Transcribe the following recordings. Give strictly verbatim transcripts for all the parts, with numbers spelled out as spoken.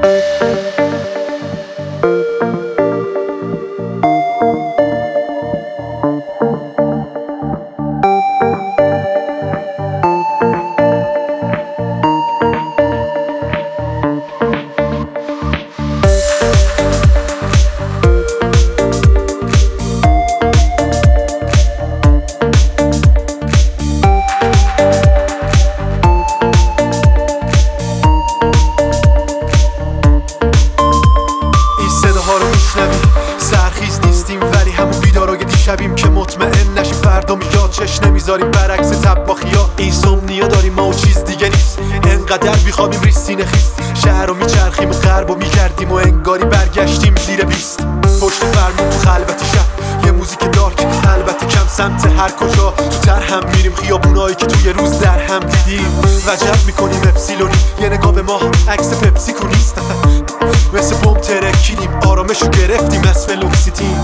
سرخیز نیستیم ولی همون بیدارای دیشبیم که مطمئن نشیم فردا میاد چش نمیذاریم برعکس طباخیا. اینسومنیا داریم ما و چیز دیگه نیست، انقدر بیخوابیم ریز سینه خیست. شهر رو میچرخیم و غرب رو میگردیم و انگاری برگشتیم زیر بیست. پشت فرمون تو خلوتی شب یه موزیک دارک، البته کم سمت هر کجا تو تر هم میریم. خیابونایی که توی روز در هم دیدیم وجب میکنیم اپسیلونی. یه نگاه به ما عکس پپسیکو نیست، مثل بوم ترکیدیم آرامشو گرفتیم از فلوکسیتین.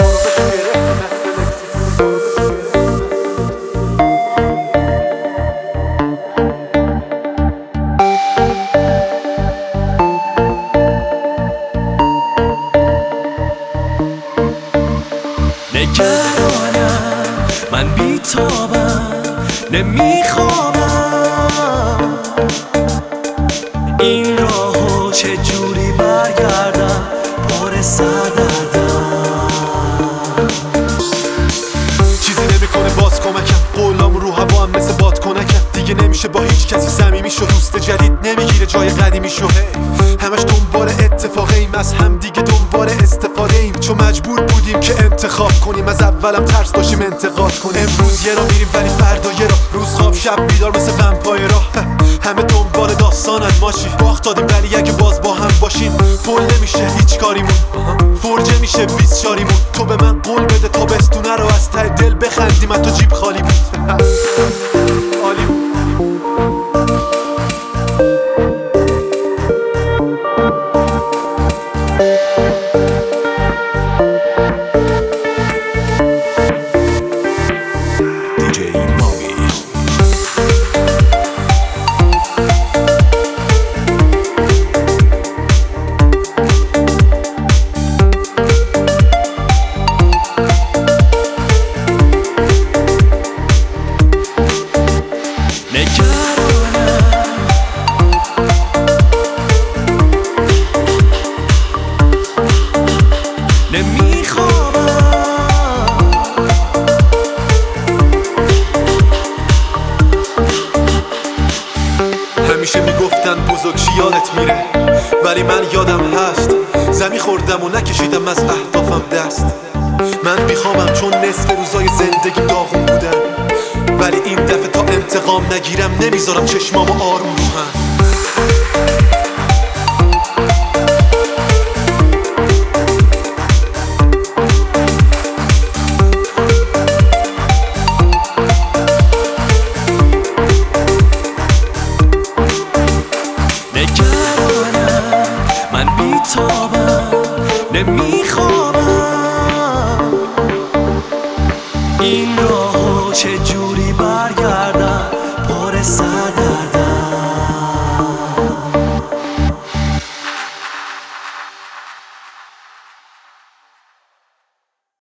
نگرانم من بیتابم نمیخوابم، این راهو چجوری برگردم پر سردردم. چیزی نمیکنه باز کمکم، قولام رو هوا هم مثل باد کنکم. دیگه نمیشه با هیچ کسی صمیمی شو، دوست جدید نمیگیره جای قدیمی شو. همش دنبال اتفاقیم، از هم دیگه دنبال استفاده ایم. چون مجبور بودیم که انتخاب کنیم، از اولم ترس داشتیم انتقاد کنیم. امروز یه را میریم ولی فردا یه را، روز خواب شب بیدار مثل ومپایرا. همه دنبال داستانن ماشی، باخت دادیم ولی اگه باز با هم باشیم فول نمیشه هیچ کاریمون، فرجه میشه بیست شاریمون. تو به من قول بده تابستونه رو از ته دل بخندیم، تو جیب خالی بود. عالی بود. همیشه میگفتن بزرگ یادت میره، ولی من یادم هست زمین خوردم و نکشیدم از اهدافم دست. من میخوامم چون نصف روزای زندگی داغون بودن، ولی این دفعه تا انتقام نگیرم نمیذارم چشمامو آروم رو هم. نگرانم من بیتابم نمیخوابم، این راهو چجوری بر